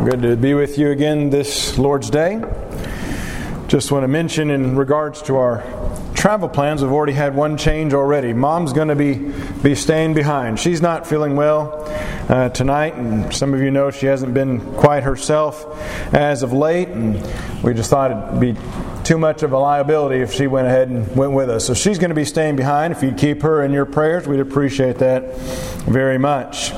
Good to be with you again this Lord's Day. Just want to mention in regards to our travel plans, we've already had one change already. Mom's going to be staying behind. She's not feeling well tonight, and some of you know she hasn't been quite herself as of late, and we just thought it'd be too much of a liability if she went ahead and went with us. So she's going to be staying behind. If you'd keep her in your prayers, we'd appreciate that very much.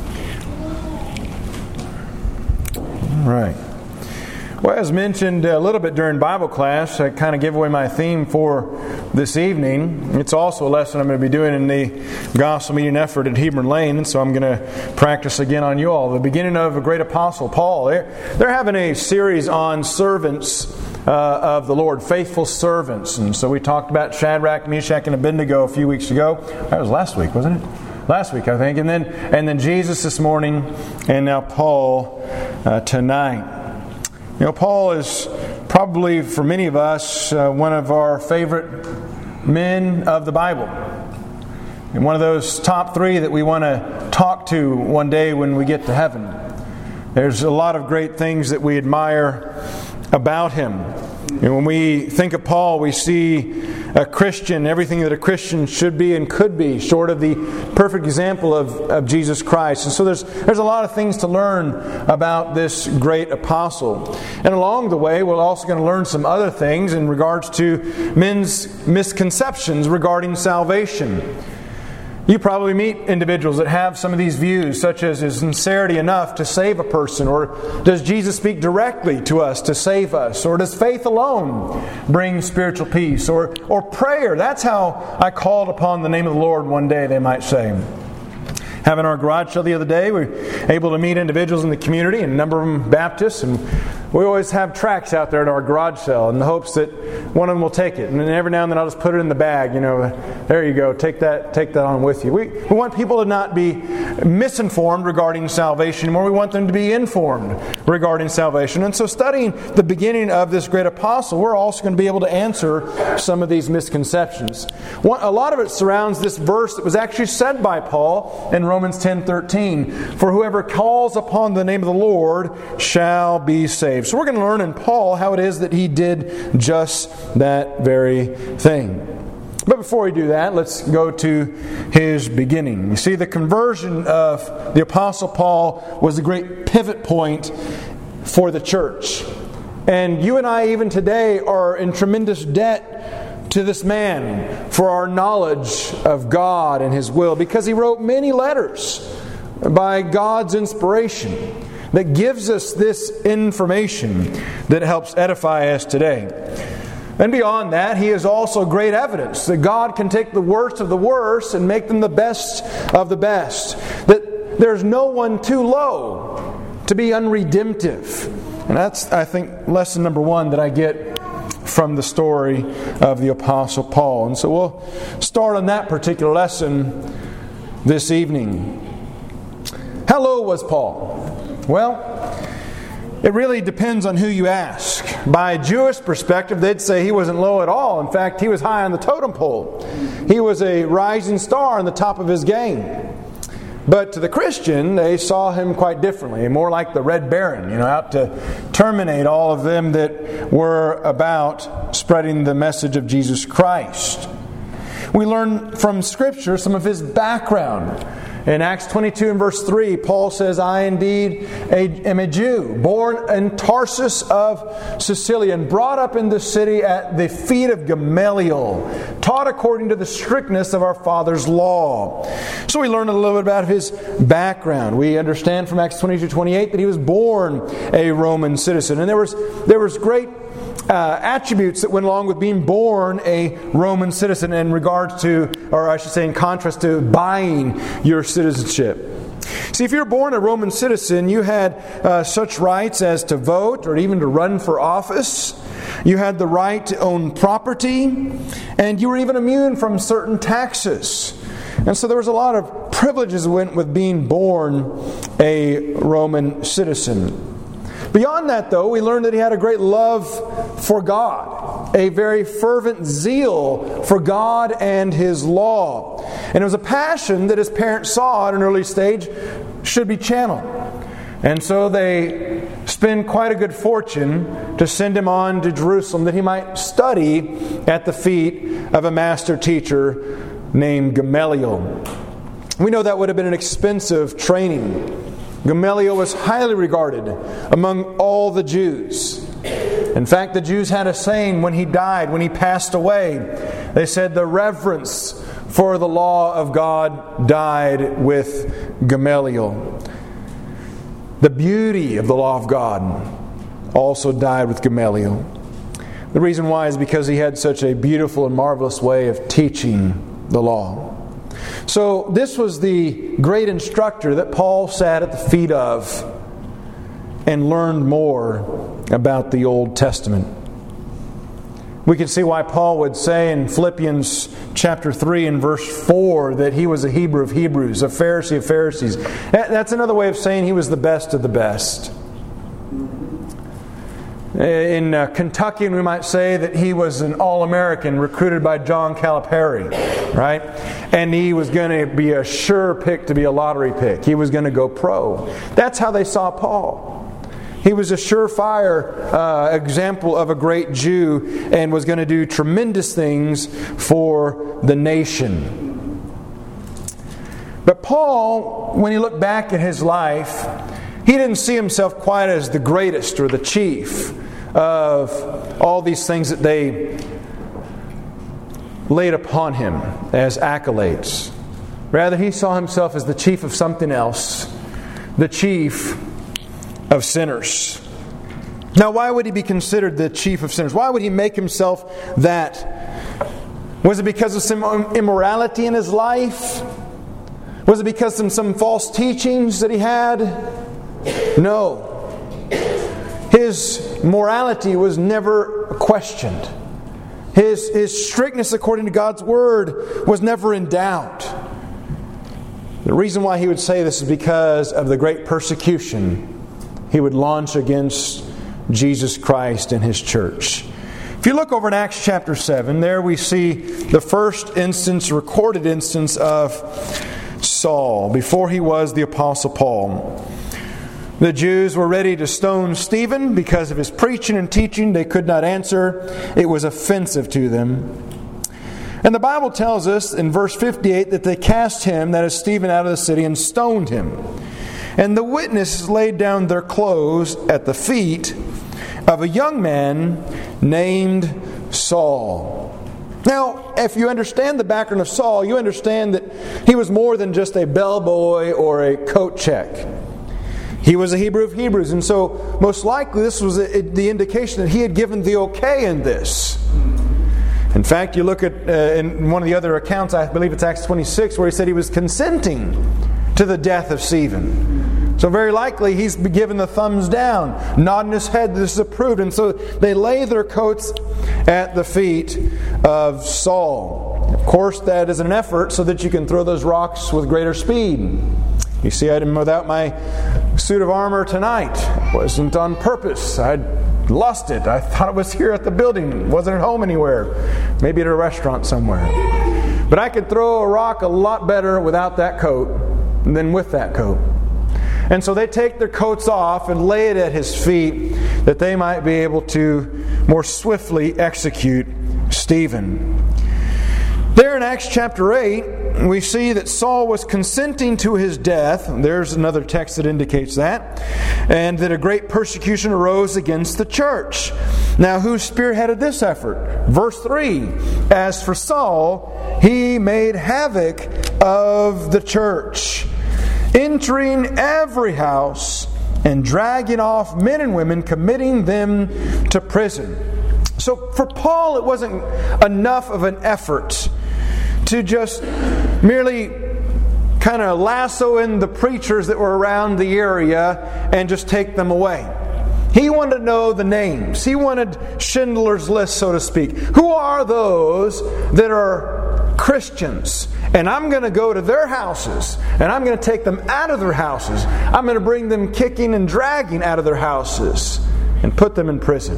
All right. Well, as mentioned a little bit during Bible class, I kind of gave away my theme for this evening. It's also a lesson I'm going to be doing in the Gospel Meeting Effort at Hebron Lane, and so I'm going to practice again on you all. The beginning of a great apostle, Paul. They're having a series on servants of the Lord, faithful servants. And so we talked about Shadrach, Meshach, and Abednego a few weeks ago. That was last week, wasn't it? Last week, I think. And then Jesus this morning, and now Paul tonight. You know, Paul is probably, for many of us, one of our favorite men of the Bible. And one of those top three that we want to talk to one day when we get to heaven. There's a lot of great things that we admire about him. And when we think of Paul, we see a Christian, everything that a Christian should be and could be, short of the perfect example of Jesus Christ. And so there's a lot of things to learn about this great apostle. And along the way, we're also going to learn some other things in regards to men's misconceptions regarding salvation. You probably meet individuals that have some of these views, such as, is sincerity enough to save a person? Or does Jesus speak directly to us to save us? Or does faith alone bring spiritual peace? Or prayer, that's how I called upon the name of the Lord one day, they might say. Having our garage sale the other day, we were able to meet individuals in the community, and a number of them Baptists, and we always have tracts out there at our garage sale in the hopes that one of them will take it. And then every now and then I'll just put it in the bag, there you go, take that on with you. We want people to not be misinformed regarding salvation anymore. We want them to be informed regarding salvation. And so studying the beginning of this great apostle, we're also going to be able to answer some of these misconceptions. A lot of it surrounds this verse that was actually said by Paul in Romans 10:13. For whoever calls upon the name of the Lord shall be saved. So we're going to learn in Paul how it is that he did just that very thing. But before we do that, let's go to his beginning. You see, the conversion of the Apostle Paul was a great pivot point for the church. And you and I, even today, are in tremendous debt to this man for our knowledge of God and His will, because he wrote many letters by God's inspiration that gives us this information that helps edify us today. And beyond that, he is also great evidence that God can take the worst of the worst and make them the best of the best. That there's no one too low to be unredemptive. And that's, I think, lesson number one that I get from the story of the Apostle Paul. And so we'll start on that particular lesson this evening. How low was Paul? Well, it really depends on who you ask. By a Jewish perspective, they'd say he wasn't low at all. In fact, he was high on the totem pole. He was a rising star on the top of his game. But to the Christian, they saw him quite differently, more like the Red Baron, out to terminate all of them that were about spreading the message of Jesus Christ. We learn from Scripture some of his background. In Acts 22 and verse 3, Paul says, I indeed am a Jew, born in Tarsus of Cilicia, and brought up in the city at the feet of Gamaliel, taught according to the strictness of our father's law. So we learn a little bit about his background. We understand from Acts 22:28 that he was born a Roman citizen. And there was great attributes that went along with being born a Roman citizen in regards to, or I should say in contrast to, buying your citizenship. See, if you're born a Roman citizen, you had such rights as to vote or even to run for office. You had the right to own property, and you were even immune from certain taxes. And so there was a lot of privileges that went with being born a Roman citizen. Beyond that, though, we learned that he had a great love for God, a very fervent zeal for God and His law. And it was a passion that his parents saw at an early stage should be channeled. And so they spend quite a good fortune to send him on to Jerusalem that he might study at the feet of a master teacher named Gamaliel. We know that would have been an expensive training. Gamaliel was highly regarded among all the Jews. In fact, the Jews had a saying when he died, when he passed away. They said the reverence for the law of God died with Gamaliel. The beauty of the law of God also died with Gamaliel. The reason why is because he had such a beautiful and marvelous way of teaching the law. So this was the great instructor that Paul sat at the feet of and learned more about the Old Testament. We can see why Paul would say in Philippians chapter 3 and verse 4 that he was a Hebrew of Hebrews, a Pharisee of Pharisees. That's another way of saying he was the best of the best. In Kentucky, we might say that he was an All-American recruited by John Calipari, right? And he was going to be a sure pick to be a lottery pick. He was going to go pro. That's how they saw Paul. He was a surefire example of a great Jew and was going to do tremendous things for the nation. But Paul, when he looked back at his life, he didn't see himself quite as the greatest or the chief of all these things that they laid upon him as accolades. Rather, he saw himself as the chief of something else, the chief of sinners. Now, why would he be considered the chief of sinners? Why would he make himself that? Was it because of some immorality in his life? Was it because of some false teachings that he had? No. His morality was never questioned. His strictness according to God's Word was never in doubt. The reason why he would say this is because of the great persecution he would launch against Jesus Christ and His church. If you look over in Acts chapter 7, there we see the first instance, recorded instance of Saul, before he was the Apostle Paul. The Jews were ready to stone Stephen because of his preaching and teaching. They could not answer. It was offensive to them. And the Bible tells us in verse 58 that they cast him, that is Stephen, out of the city and stoned him. And the witnesses laid down their clothes at the feet of a young man named Saul. Now, if you understand the background of Saul, you understand that he was more than just a bellboy or a coat check. He was a Hebrew of Hebrews, and so most likely this was the indication that he had given the okay in this. In fact, you look at in one of the other accounts, I believe it's Acts 26, where he said he was consenting to the death of Stephen. So very likely he's given the thumbs down, nodding his head, this is approved. And so they lay their coats at the feet of Saul. Of course, that is an effort so that you can throw those rocks with greater speed. You see, I'm without my suit of armor tonight. It wasn't on purpose. I'd lost it. I thought it was here at the building. It wasn't at home anywhere. Maybe at a restaurant somewhere. But I could throw a rock a lot better without that coat than with that coat. And so they take their coats off and lay it at his feet that they might be able to more swiftly execute Stephen. There in Acts chapter 8, we see that Saul was consenting to his death. There's another text that indicates that. And that a great persecution arose against the church. Now, who spearheaded this effort? Verse 3, as for Saul, he made havoc of the church, entering every house and dragging off men and women, committing them to prison. So for Paul, it wasn't enough of an effort to just merely kind of lasso in the preachers that were around the area and just take them away. He wanted to know the names. He wanted Schindler's List, so to speak. Who are those that are Christians? And I'm going to go to their houses, and I'm going to take them out of their houses. I'm going to bring them kicking and dragging out of their houses and put them in prison.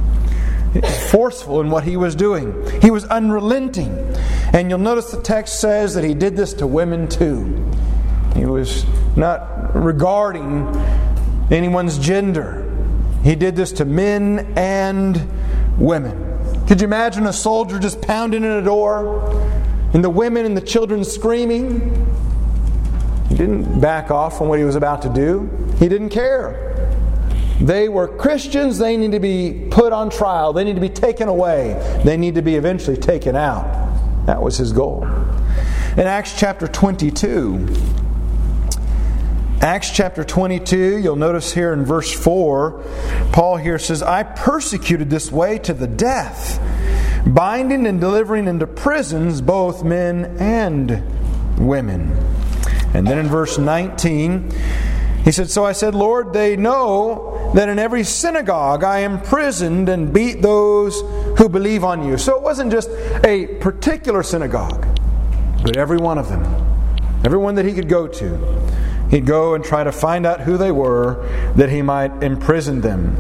He's forceful in what he was doing. He was unrelenting. And you'll notice the text says that he did this to women too. He was not regarding anyone's gender. He did this to men and women. Could you imagine a soldier just pounding in a door and the women and the children screaming? He didn't back off from what he was about to do. He didn't care. They were Christians. They need to be put on trial. They need to be taken away. They need to be eventually taken out. That was his goal. In Acts chapter 22, you'll notice here in verse 4, Paul here says, I persecuted this way to the death, binding and delivering into prisons both men and women. And then in verse 19, he said, So I said, Lord, they know that in every synagogue I imprisoned and beat those who believe on you. So it wasn't just a particular synagogue, but every one of them. Everyone that he could go to. He'd go and try to find out who they were, that he might imprison them.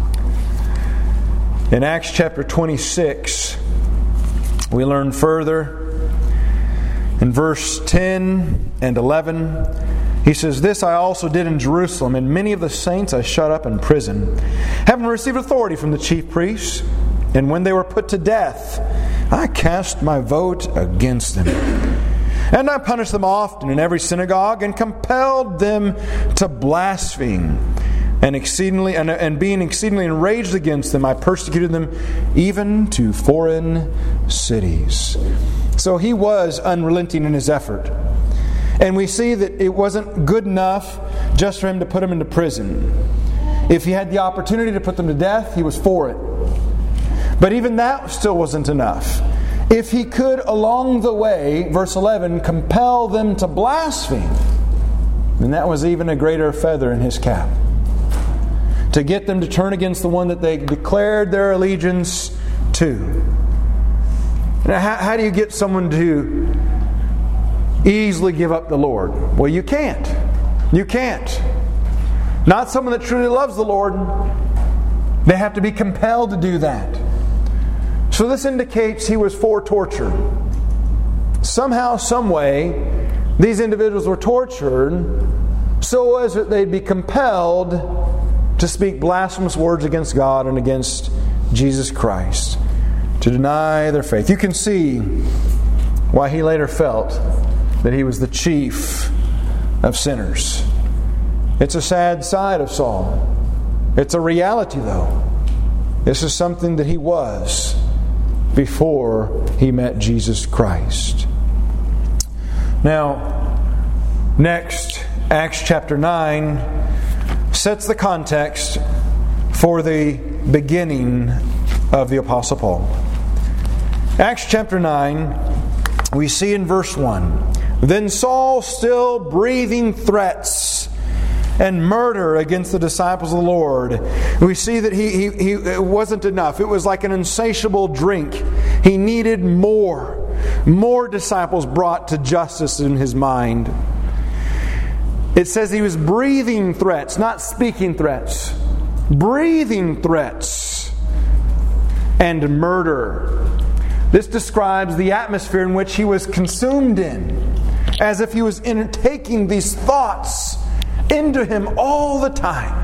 In Acts chapter 26, we learn further. In verse 10 and 11, he says, This I also did in Jerusalem, and many of the saints I shut up in prison, having received authority from the chief priests. And when they were put to death, I cast my vote against them. And I punished them often in every synagogue, and compelled them to blaspheme. And being exceedingly enraged against them, I persecuted them even to foreign cities. So he was unrelenting in his effort. And we see that it wasn't good enough just for him to put them into prison. If he had the opportunity to put them to death, he was for it. But even that still wasn't enough. If he could, along the way, verse 11, compel them to blaspheme, then that was even a greater feather in his cap. To get them to turn against the one that they declared their allegiance to. Now, how do you get someone to easily give up the Lord? Well, you can't. You can't. Not someone that truly loves the Lord. They have to be compelled to do that. So this indicates he was for torture. Somehow, some way, these individuals were tortured so as that they'd be compelled to speak blasphemous words against God and against Jesus Christ, to deny their faith. You can see why he later felt that he was the chief of sinners. It's a sad side of Saul. It's a reality, though. This is something that he was before he met Jesus Christ. Now, next, Acts chapter 9 sets the context for the beginning of the Apostle Paul. Acts chapter 9, we see in verse 1, Then Saul, still breathing threats and murder against the disciples of the Lord. We see that it wasn't enough. It was like an insatiable drink. He needed more. More disciples brought to justice in his mind. It says he was breathing threats, not speaking threats. Breathing threats and murder. This describes the atmosphere in which he was consumed in, as if he was taking these thoughts into him all the time.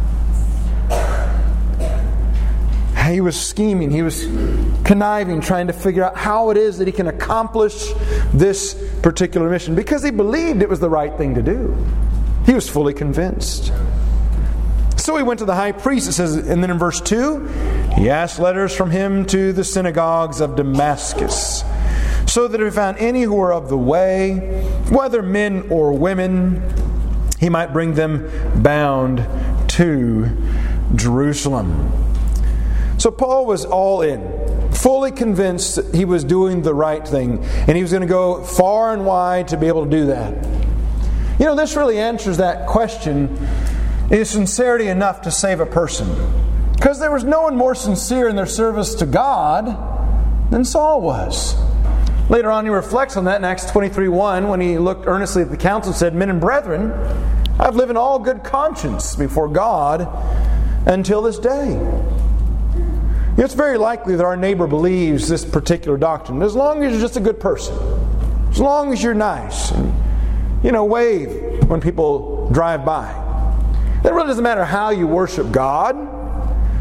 He was scheming, he was conniving, trying to figure out how it is that he can accomplish this particular mission, because he believed it was the right thing to do. He was fully convinced. So he went to the high priest, it says, and then in verse 2, he asked letters from him to the synagogues of Damascus, so that if he found any who were of the way, whether men or women, he might bring them bound to Jerusalem. So Paul was all in, fully convinced that he was doing the right thing, and he was going to go far and wide to be able to do that. You know, this really answers that question, is sincerity enough to save a person? Because there was no one more sincere in their service to God than Saul was. Later on he reflects on that in Acts 23:1 when he looked earnestly at the council and said, Men and brethren, I've lived in all good conscience before God until this day. It's very likely that our neighbor believes this particular doctrine, as long as you're just a good person, as long as you're nice, and wave when people drive by. It really doesn't matter how you worship God.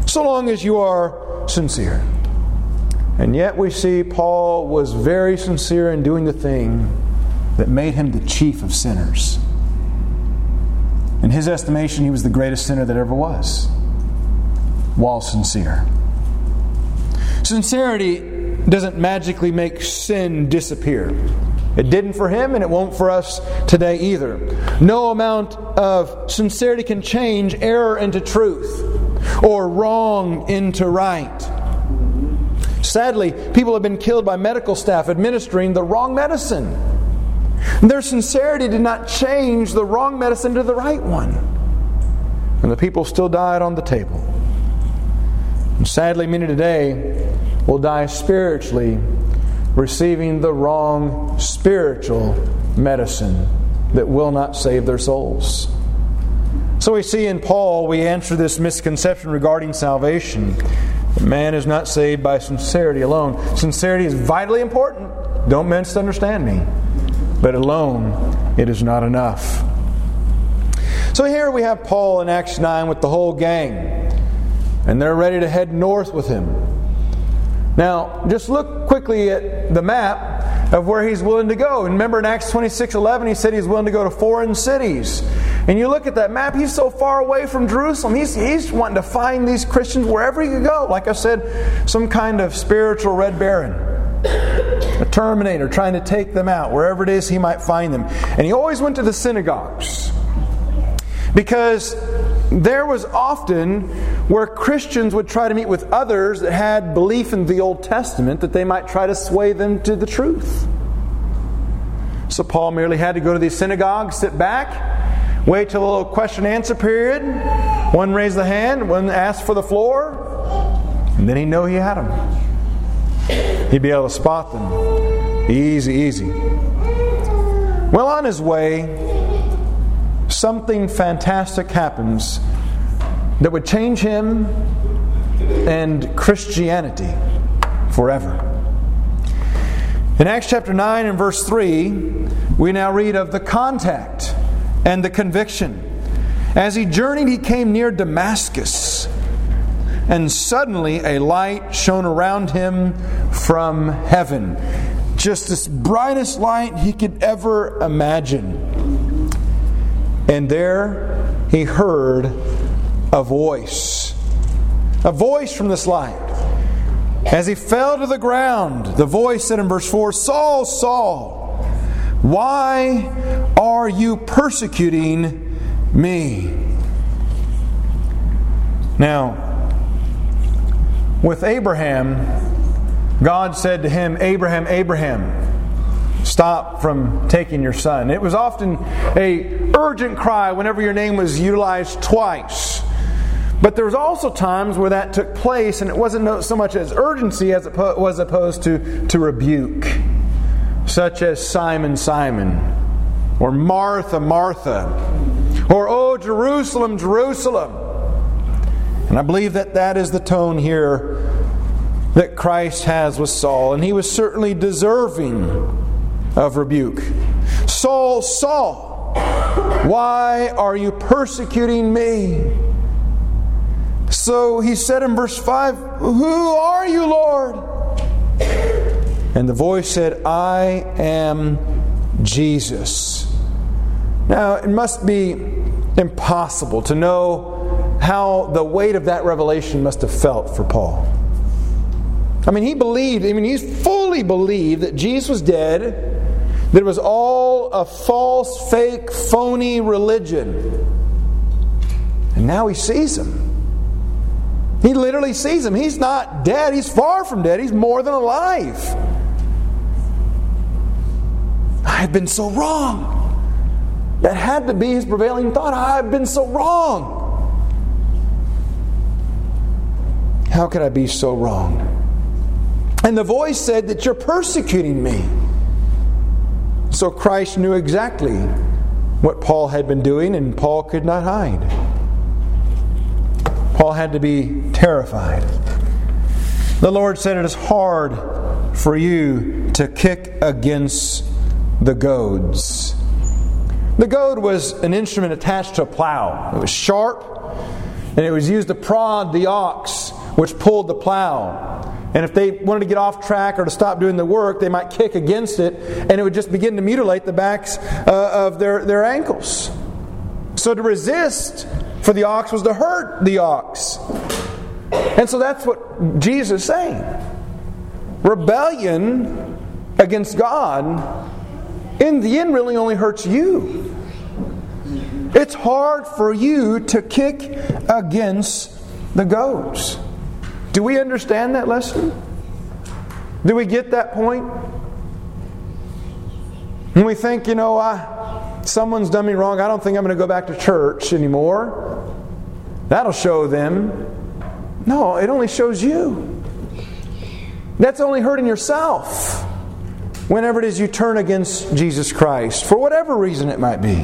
so long as you are sincere. And yet we see Paul was very sincere in doing the thing that made him the chief of sinners. In his estimation, he was the greatest sinner that ever was, while sincere. Sincerity doesn't magically make sin disappear. It didn't for him, and it won't for us today either. No amount of sincerity can change error into truth, or wrong into right. Sadly, people have been killed by medical staff administering the wrong medicine. Their sincerity did not change the wrong medicine to the right one. And the people still died on the table. And sadly, many today will die spiritually, receiving the wrong spiritual medicine that will not save their souls. So we see in Paul, we answer this misconception regarding salvation. Man is not saved by sincerity alone. Sincerity is vitally important. Don't misunderstand me. But alone, it is not enough. So here we have Paul in Acts 9 with the whole gang. And they're ready to head north with him. Now, just look quickly at the map of where he's willing to go. And remember in Acts 26:11, he said he's willing to go to foreign cities. And you look at that map, he's so far away from Jerusalem. He's wanting to find these Christians wherever he could go. Like I said, some kind of spiritual Red Baron. A Terminator trying to take them out, wherever it is he might find them. And he always went to the synagogues. Because there was often where Christians would try to meet with others that had belief in the Old Testament, that they might try to sway them to the truth. So Paul merely had to go to these synagogues, sit back, wait till a little question and answer period. One raised the hand, one asked for the floor, and then he'd know he had them. He'd be able to spot them. Easy, easy. Well, on his way, something fantastic happens that would change him and Christianity forever. In Acts chapter 9 and verse 3, we now read of the contact and the conviction. As he journeyed, he came near Damascus, and suddenly a light shone around him from heaven. Just this brightest light he could ever imagine. And there he heard a voice from this light. As he fell to the ground, the voice said in verse 4, "Saul, Saul, why are you persecuting me?" Now, with Abraham, God said to him, "Abraham, Abraham, stop from taking your son." It was often an urgent cry whenever your name was utilized twice. But there was also times where that took place, and it wasn't so much as urgency as it was opposed to rebuke. Such as Simon, Simon, or Martha, Martha, or "Oh, Jerusalem, Jerusalem." And I believe that is the tone here that Christ has with Saul. And he was certainly deserving of rebuke. "Saul, Saul, why are you persecuting me?" So he said in verse 5, "Who are you, Lord?" And the voice said, "I am Jesus." Now, it must be impossible to know how the weight of that revelation must have felt for Paul. I mean, he fully believed that Jesus was dead, that it was all a false, fake, phony religion. And now he sees him. He literally sees him. He's not dead. He's far from dead. He's more than alive. I've been so wrong. That had to be his prevailing thought. I've been so wrong. How could I be so wrong? And the voice said that you're persecuting me. So Christ knew exactly what Paul had been doing, and Paul could not hide. Paul had to be terrified. The Lord said, "It is hard for you to kick against the goads." The goad was an instrument attached to a plow. It was sharp. And it was used to prod the ox, which pulled the plow. And if they wanted to get off track or to stop doing the work, they might kick against it, and it would just begin to mutilate the backs of their ankles. So to resist for the ox was to hurt the ox. And so that's what Jesus is saying. Rebellion against God, in the end, really only hurts you. It's hard for you to kick against the goads. Do we understand that lesson? Do we get that point? When we think, someone's done me wrong, I don't think I'm going to go back to church anymore. That'll show them. No, it only shows you. That's only hurting yourself whenever it is you turn against Jesus Christ, for whatever reason it might be.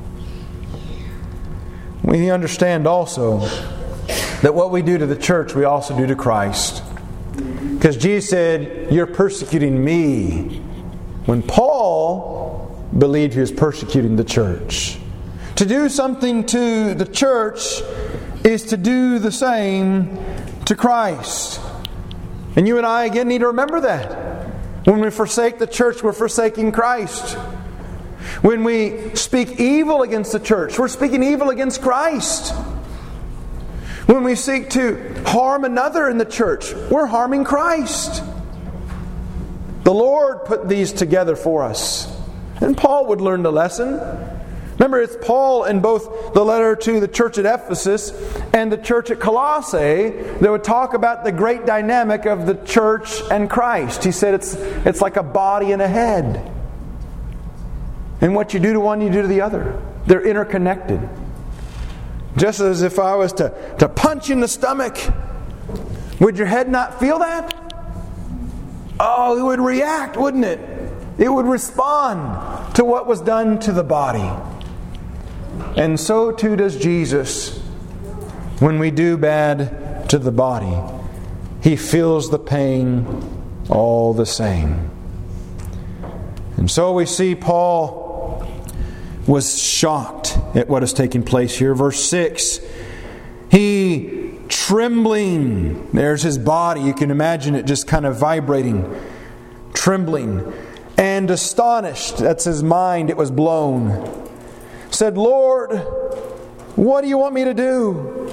We understand also that what we do to the church, we also do to Christ. Because Jesus said, "You're persecuting me," when Paul believed he was persecuting the church. To do something to the church is to do the same to Christ. And you and I, again, need to remember that. When we forsake the church, we're forsaking Christ. When we speak evil against the church, we're speaking evil against Christ. When we seek to harm another in the church, we're harming Christ. The Lord put these together for us. And Paul would learn the lesson. Remember, it's Paul in both the letter to the church at Ephesus and the church at Colossae that would talk about the great dynamic of the church and Christ. He said it's like a body and a head. And what you do to one, you do to the other. They're interconnected. Just as if I was to punch you in the stomach, would your head not feel that? Oh, it would react, wouldn't it? It would respond to what was done to the body. And so too does Jesus when we do bad to the body. He feels the pain all the same. And so we see Paul was shocked at what is taking place here. Verse 6, he trembling, there's his body, you can imagine it just kind of vibrating, trembling, and astonished, that's his mind, it was blown, said, "Lord, what do you want me to do?"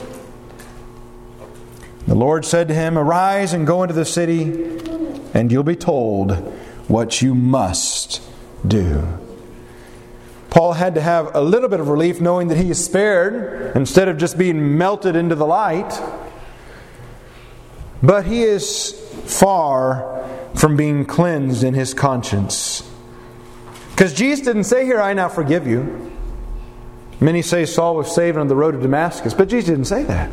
The Lord said to him, "Arise and go into the city, and you'll be told what you must do." Paul had to have a little bit of relief knowing that he is spared instead of just being melted into the light. But he is far from being cleansed in his conscience. Because Jesus didn't say here, "I now forgive you." Many say Saul was saved on the road to Damascus, but Jesus didn't say that.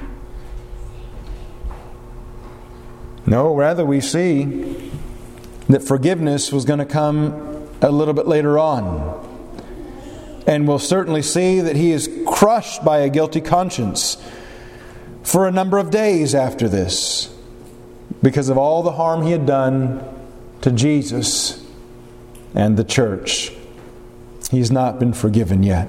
No, rather we see that forgiveness was going to come a little bit later on. And we'll certainly see that he is crushed by a guilty conscience for a number of days after this, because of all the harm he had done to Jesus and the church. He's not been forgiven yet.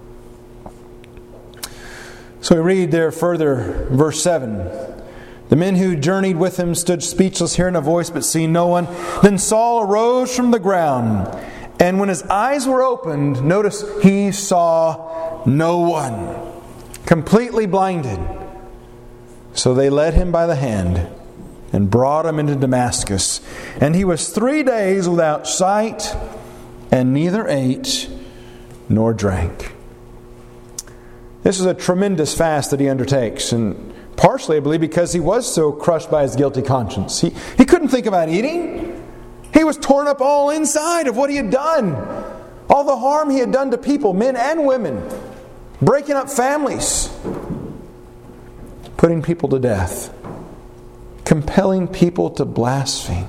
So we read there further, verse 7. The men who journeyed with him stood speechless, hearing a voice but seeing no one. Then Saul arose from the ground, and when his eyes were opened, notice he saw no one. Completely blinded. So they led him by the hand and brought him into Damascus. And he was 3 days without sight, and neither ate nor drank. This is a tremendous fast that he undertakes, and partially, I believe, because he was so crushed by his guilty conscience. He couldn't think about eating. He was torn up all inside of what he had done. All the harm he had done to people, men and women. Breaking up families. Putting people to death. Compelling people to blaspheme.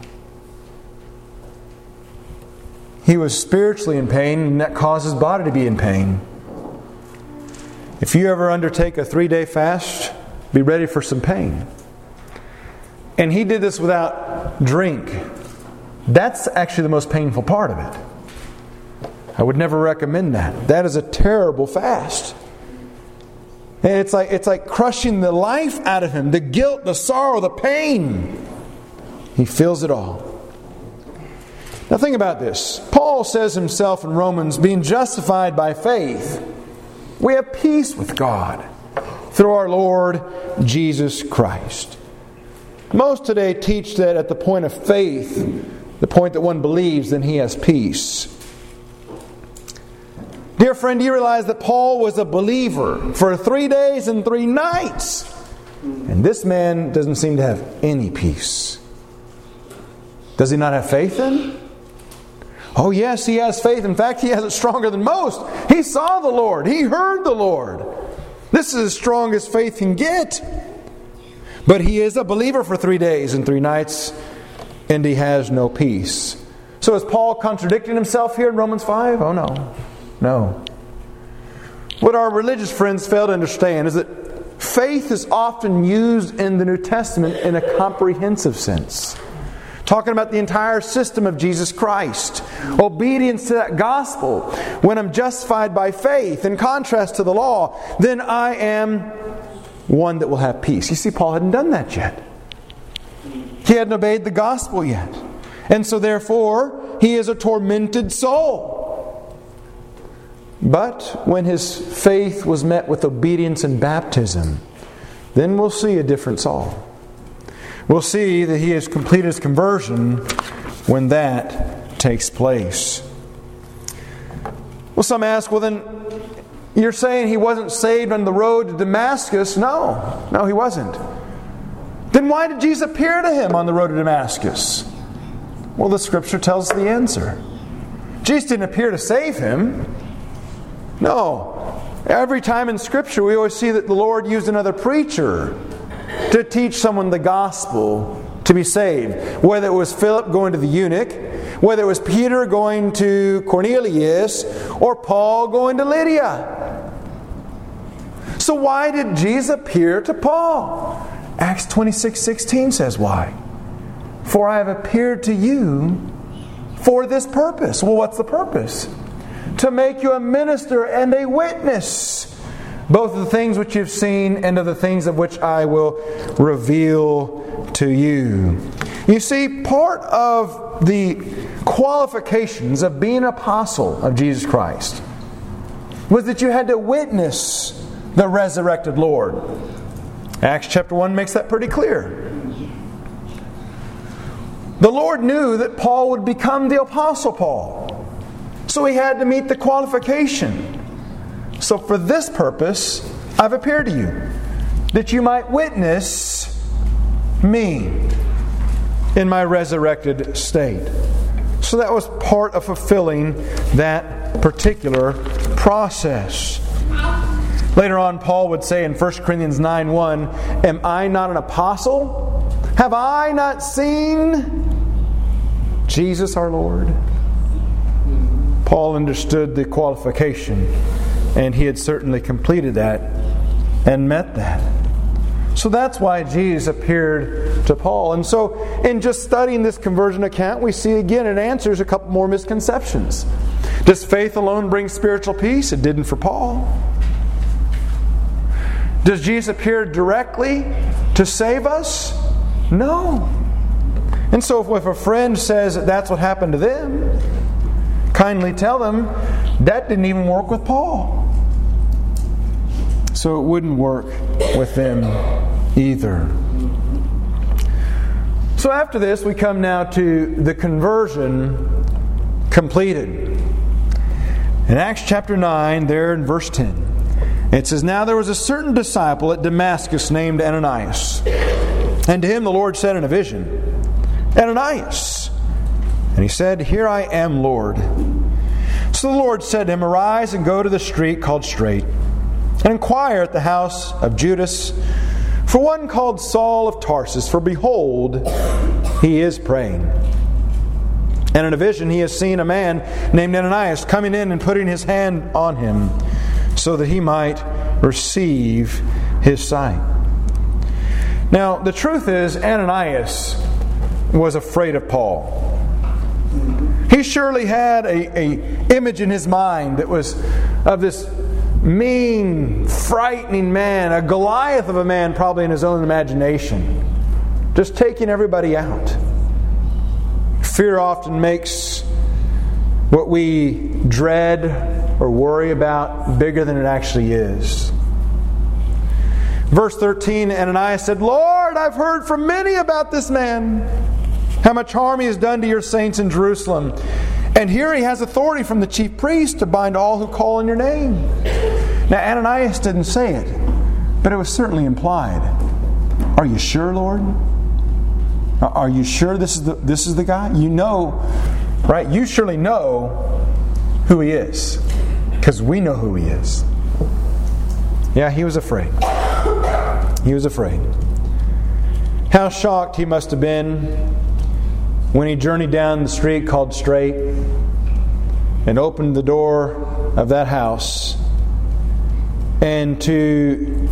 He was spiritually in pain, and that caused his body to be in pain. If you ever undertake a 3-day fast, be ready for some pain. And he did this without drink. That's actually the most painful part of it. I would never recommend that. That is a terrible fast. And it's like crushing the life out of him. The guilt, the sorrow, the pain. He feels it all. Now think about this. Paul says himself in Romans, being justified by faith, we have peace with God through our Lord Jesus Christ. Most today teach that at the point of faith, the point that one believes, then he has peace. Dear friend, do you realize that Paul was a believer for 3 days and 3 nights? And this man doesn't seem to have any peace. Does he not have faith then? Oh yes, he has faith. In fact, he has it stronger than most. He saw the Lord. He heard the Lord. This is as strong as faith can get. But he is a believer for 3 days and 3 nights, and he has no peace. So is Paul contradicting himself here in Romans 5? Oh no. No. What our religious friends fail to understand is that faith is often used in the New Testament in a comprehensive sense. Talking about the entire system of Jesus Christ. Obedience to that gospel. When I'm justified by faith, in contrast to the law, then I am one that will have peace. You see, Paul hadn't done that yet. He hadn't obeyed the gospel yet. And so therefore, he is a tormented soul. But when his faith was met with obedience and baptism, then we'll see a different Saul. We'll see that he has completed his conversion when that takes place. Well, some ask, well then, you're saying he wasn't saved on the road to Damascus? No, he wasn't. Then why did Jesus appear to him on the road to Damascus? Well, the Scripture tells us the answer. Jesus didn't appear to save him. No. Every time in Scripture we always see that the Lord used another preacher to teach someone the gospel to be saved. Whether it was Philip going to the eunuch, whether it was Peter going to Cornelius, or Paul going to Lydia. So why did Jesus appear to Paul? Acts 26:16 says why. For I have appeared to you for this purpose. Well, what's the purpose? To make you a minister and a witness, both of the things which you've seen and of the things of which I will reveal to you. You see, part of the qualifications of being an apostle of Jesus Christ was that you had to witness the resurrected Lord. Acts chapter 1 makes that pretty clear. The Lord knew that Paul would become the Apostle Paul. So he had to meet the qualification. So for this purpose, I've appeared to you, that you might witness me in my resurrected state. So that was part of fulfilling that particular process. Later on, Paul would say in 1 Corinthians 9:1, am I not an apostle? Have I not seen Jesus our Lord? Paul understood the qualification, and he had certainly completed that and met that. So that's why Jesus appeared to Paul. And so in just studying this conversion account, we see again it answers a couple more misconceptions. Does faith alone bring spiritual peace? It didn't for Paul. Does Jesus appear directly to save us? No. And so if a friend says that that's what happened to them, kindly tell them that didn't even work with Paul. So it wouldn't work with them either. So after this, we come now to the conversion completed. In Acts chapter 9, there in verse 10, it says, now there was a certain disciple at Damascus named Ananias. And to him the Lord said in a vision, Ananias. And he said, here I am, Lord. So the Lord said to him, arise and go to the street called Straight, and inquire at the house of Judas for one called Saul of Tarsus, for behold, he is praying. And in a vision he has seen a man named Ananias coming in and putting his hand on him, so that he might receive his sight. Now, the truth is, Ananias was afraid of Paul. He surely had a image in his mind that was of this mean, frightening man, a Goliath of a man probably in his own imagination, just taking everybody out. Fear often makes what we dread or worry about bigger than it actually is. Verse 13, Ananias said, "Lord, I've heard from many about this man, how much harm he has done to your saints in Jerusalem. And here he has authority from the chief priest to bind all who call on your name." Now Ananias didn't say it, but it was certainly implied. Are you sure, Lord? Are you sure this is the guy? You know, right? You surely know who he is, because we know who he is. Yeah, he was afraid. He was afraid. How shocked he must have been when he journeyed down the street called Straight and opened the door of that house, and to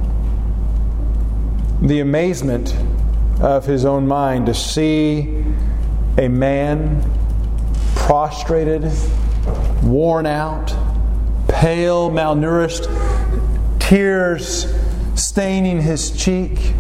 the amazement of his own mind to see a man prostrated, worn out, pale, malnourished, tears staining his cheek.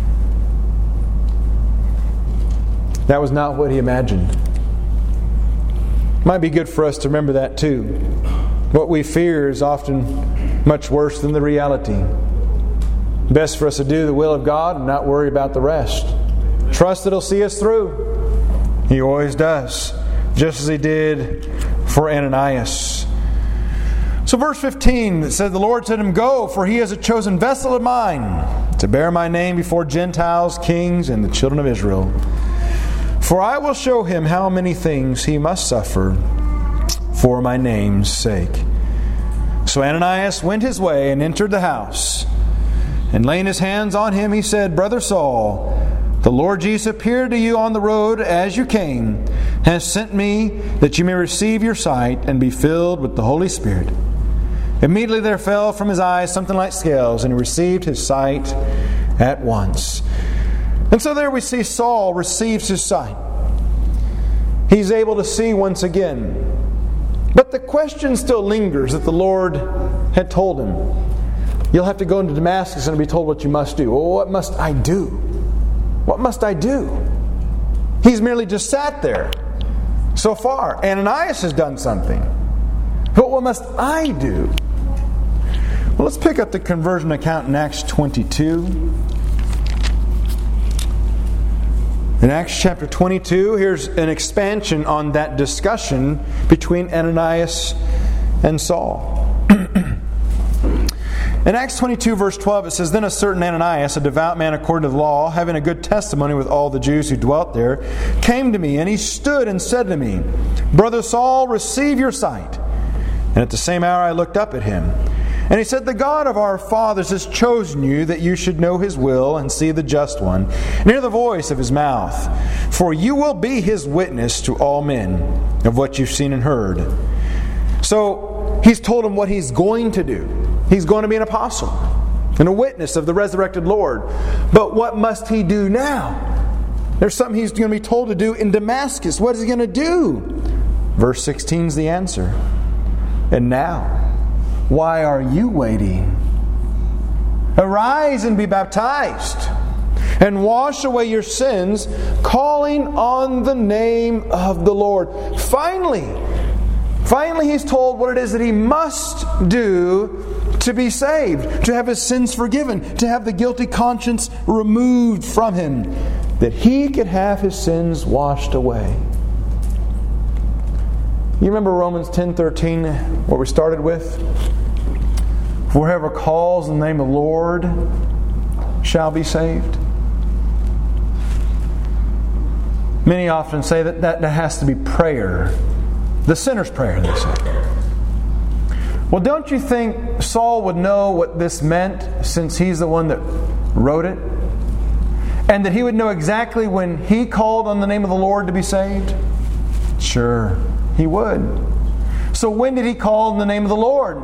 That was not what he imagined. Might be good for us to remember that too. What we fear is often much worse than the reality. Best for us to do the will of God and not worry about the rest. Trust that He'll see us through. He always does, just as He did for Ananias. So verse 15, it says, "The Lord said to him, Go, for he is a chosen vessel of mine, to bear my name before Gentiles, kings, and the children of Israel. For I will show him how many things he must suffer for my name's sake." So Ananias went his way and entered the house. And laying his hands on him, he said, "Brother Saul, the Lord Jesus appeared to you on the road as you came, has sent me that you may receive your sight and be filled with the Holy Spirit." Immediately there fell from his eyes something like scales, and he received his sight at once. And so there we see Saul receives his sight. He's able to see once again. But the question still lingers that the Lord had told him. You'll have to go into Damascus and be told what you must do. Well, what must I do? What must I do? He's merely just sat there. So far, Ananias has done something. But what must I do? Well, let's pick up the conversion account in Acts 22. In Acts chapter 22, here's an expansion on that discussion between Ananias and Saul. In Acts 22, verse 12, it says, "Then a certain Ananias, a devout man according to the law, having a good testimony with all the Jews who dwelt there, came to me, and he stood and said to me, Brother Saul, receive your sight. And at the same hour I looked up at him. And he said, The God of our fathers has chosen you that you should know His will and see the just one, and hear the voice of His mouth. For you will be His witness to all men of what you've seen and heard." So he's told him what he's going to do. He's going to be an apostle and a witness of the resurrected Lord. But what must he do now? There's something he's going to be told to do in Damascus. What is he going to do? Verse 16 is the answer. "And now, why are you waiting? Arise and be baptized, and wash away your sins, calling on the name of the Lord." Finally, he's told what it is that he must do to be saved, to have his sins forgiven, to have the guilty conscience removed from him, that he could have his sins washed away. You remember Romans 10:13, what we started with? "For whoever calls on the name of the Lord shall be saved." Many often say that has to be prayer. The sinner's prayer, they say. Well, don't you think Saul would know what this meant, since he's the one that wrote it? And that he would know exactly when he called on the name of the Lord to be saved? Sure, he would. So when did he call on the name of the Lord?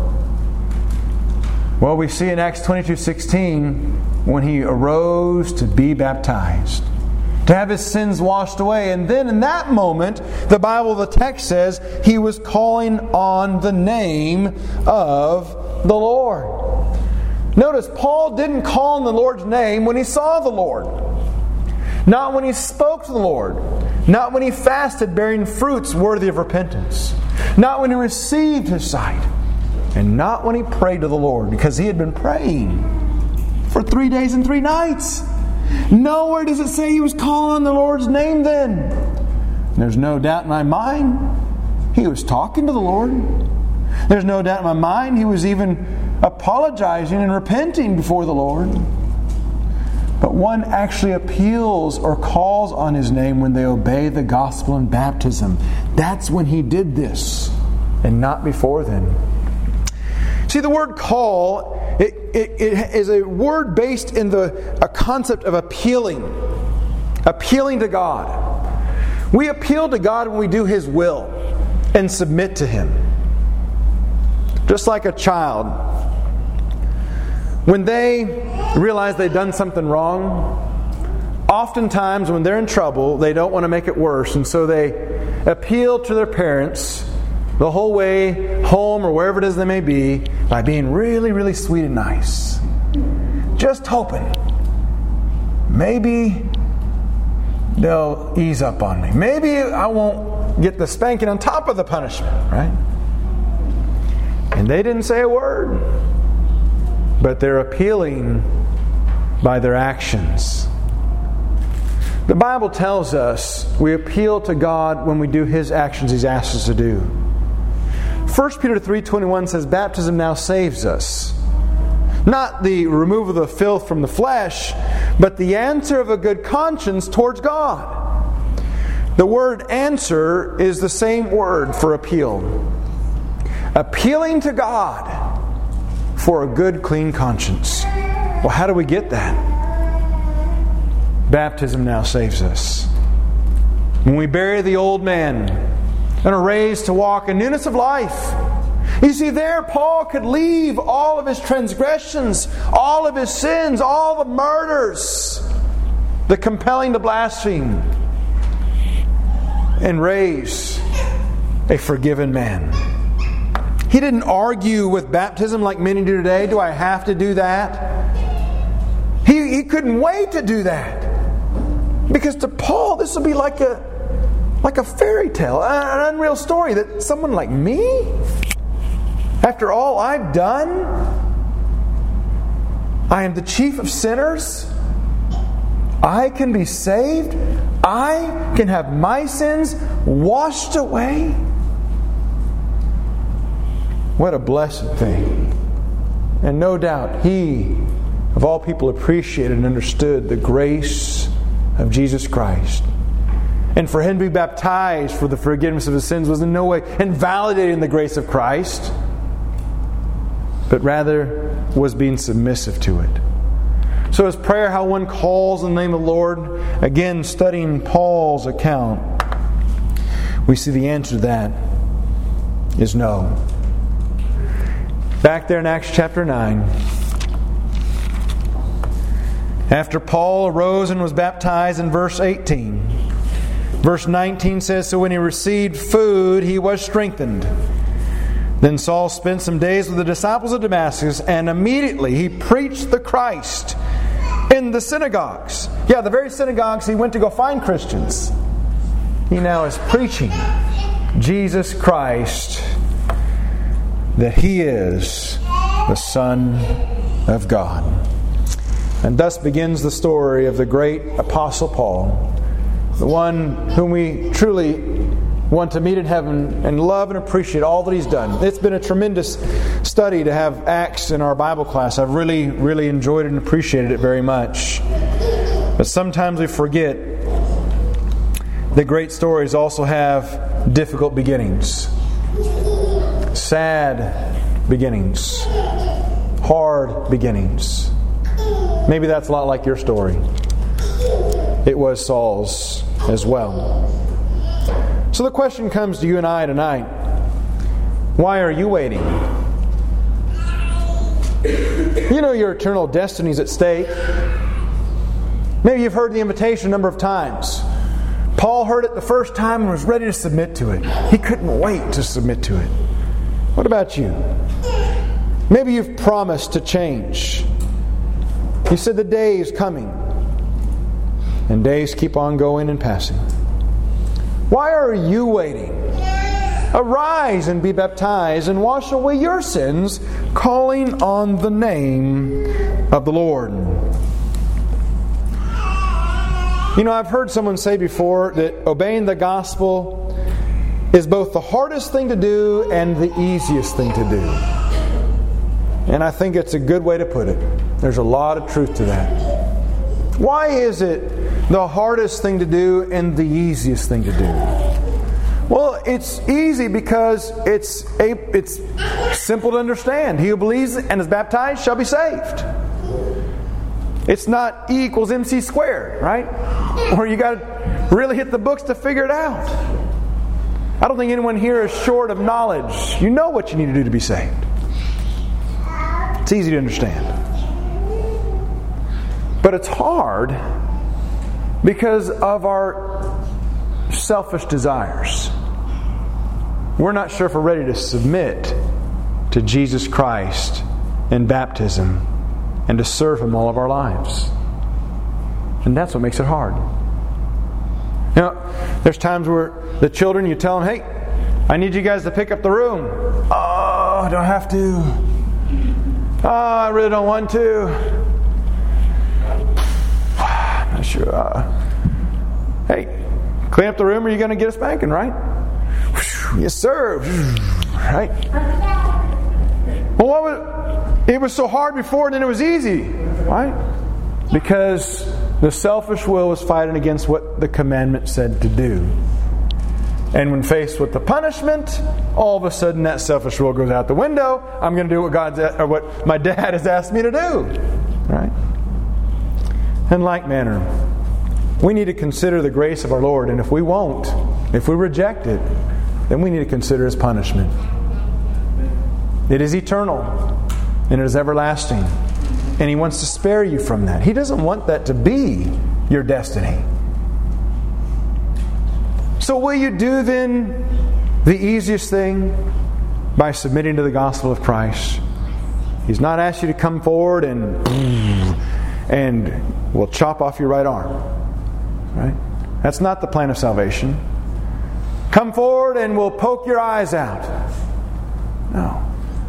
Well, we see in Acts 22:16 when he arose to be baptized, to have his sins washed away. And then in that moment, the Bible, the text says, he was calling on the name of the Lord. Notice, Paul didn't call on the Lord's name when he saw the Lord. Not when he spoke to the Lord. Not when he fasted bearing fruits worthy of repentance. Not when he received His sight. And not when he prayed to the Lord, because he had been praying for 3 days and 3 nights. Nowhere does it say he was calling on the Lord's name then. There's no doubt in my mind he was talking to the Lord. There's no doubt in my mind he was even apologizing and repenting before the Lord. But one actually appeals or calls on His name when they obey the gospel in baptism. That's when he did this, and not before then. See, the word call, it is a word based in a concept of appealing. Appealing to God. We appeal to God when we do His will and submit to Him. Just like a child, when they realize they've done something wrong, oftentimes when they're in trouble, they don't want to make it worse, and so they appeal to their parents the whole way home or wherever it is they may be by being really, really sweet and nice. Just hoping maybe they'll ease up on me. Maybe I won't get the spanking on top of the punishment, right? And they didn't say a word, but they're appealing by their actions. The Bible tells us we appeal to God when we do His actions He's asked us to do. 1 Peter 3:21 says, baptism now saves us. Not the removal of the filth from the flesh, but the answer of a good conscience towards God. The word answer is the same word for appeal. Appealing to God for a good, clean conscience. Well, how do we get that? Baptism now saves us. When we bury the old man and are raised to walk in newness of life. You see, there Paul could leave all of his transgressions, all of his sins, all the murders, the compelling to blaspheme, and raise a forgiven man. He didn't argue with baptism like many do today. Do I have to do that? He couldn't wait to do that. Because to Paul, this would be like a fairy tale, an unreal story that someone like me, after all I've done, I am the chief of sinners, I can be saved, I can have my sins washed away. What a blessed thing. And no doubt he, of all people, appreciated and understood the grace of Jesus Christ. And for him to be baptized for the forgiveness of his sins was in no way invalidating the grace of Christ, but rather was being submissive to it. So is prayer how one calls in the name of the Lord? Again, studying Paul's account, we see the answer to that is no. Back there in Acts chapter 9, after Paul arose and was baptized in verse 18, verse 19 says, so when he received food, he was strengthened. Then Saul spent some days with the disciples of Damascus, and immediately he preached the Christ in the synagogues. Yeah, the very synagogues he went to go find Christians. He now is preaching Jesus Christ, that He is the Son of God. And thus begins the story of the great Apostle Paul, the one whom we truly want to meet in heaven and love and appreciate all that he's done. It's been a tremendous study to have Acts in our Bible class. I've really, really enjoyed it and appreciated it very much. But sometimes we forget that great stories also have difficult beginnings. Sad beginnings. Hard beginnings. Maybe that's a lot like your story. It was Saul's as well. So the question comes to you and I tonight. Why are you waiting? You know your eternal destiny is at stake. Maybe you've heard the invitation a number of times. Paul heard it the first time and was ready to submit to it. He couldn't wait to submit to it. What about you? Maybe you've promised to change. You said the day is coming. And days keep on going and passing. Why are you waiting? Arise and be baptized and wash away your sins, calling on the name of the Lord. You know, I've heard someone say before that obeying the gospel is both the hardest thing to do and the easiest thing to do. And I think it's a good way to put it. There's a lot of truth to that. Why is it the hardest thing to do and the easiest thing to do? Well, it's easy because it's simple to understand. He who believes and is baptized shall be saved. It's not E equals MC squared, right? Or you got to really hit the books to figure it out. I don't think anyone here is short of knowledge. You know what you need to do to be saved. It's easy to understand. But it's hard because of our selfish desires. We're not sure if we're ready to submit to Jesus Christ in baptism and to serve Him all of our lives. And that's what makes it hard. You know, there's times where the children, you tell them, hey, I need you guys to pick up the room. Oh, I don't have to. Oh, I really don't want to. I'm not sure. Hey, clean up the room or you're going to get a spanking, right? Yes, sir. Right? Well, it was so hard before and then it was easy. Right? Because the selfish will was fighting against what the commandment said to do. And when faced with the punishment, all of a sudden that selfish will goes out the window. I'm going to do what my dad has asked me to do. Right? In like manner, we need to consider the grace of our Lord. And if we won't, if we reject it, then we need to consider His punishment. It is eternal and it is everlasting. And He wants to spare you from that. He doesn't want that to be your destiny. So will you do then the easiest thing by submitting to the gospel of Christ? He's not asked you to come forward and we'll chop off your right arm. Right? That's not the plan of salvation. Come forward and we'll poke your eyes out. No.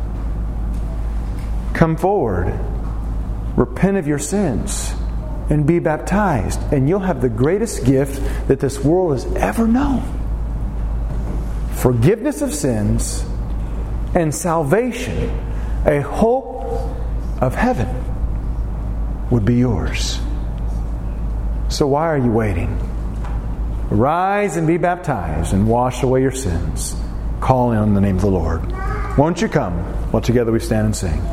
Come forward, repent of your sins, and be baptized. And you'll have the greatest gift that this world has ever known. Forgiveness of sins and salvation, a hope of heaven, would be yours. So why are you waiting? Rise and be baptized and wash away your sins, calling on the name of the Lord. Won't you come while together we stand and sing?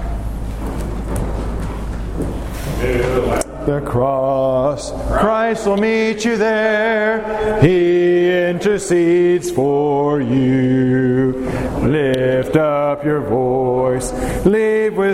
The cross, Christ will meet you there. He intercedes for you. Lift up your voice. Leave with